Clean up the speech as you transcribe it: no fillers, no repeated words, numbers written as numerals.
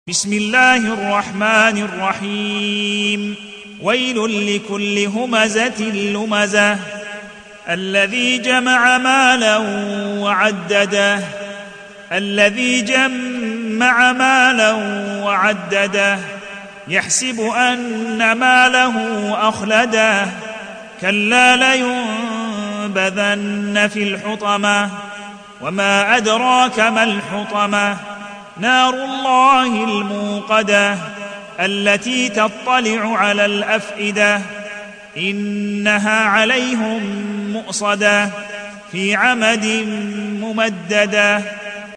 بسم الله الرحمن الرحيم. ويل لكل همزة لمزة الذي جمع مالا وعدده يحسب أن ماله أخلده كلا لينبذن في الحطمة وما أدراك ما الحطمة نار الله الموقدة التي تطلع على الأفئدة إنها عليهم مؤصدة في عمد ممددة.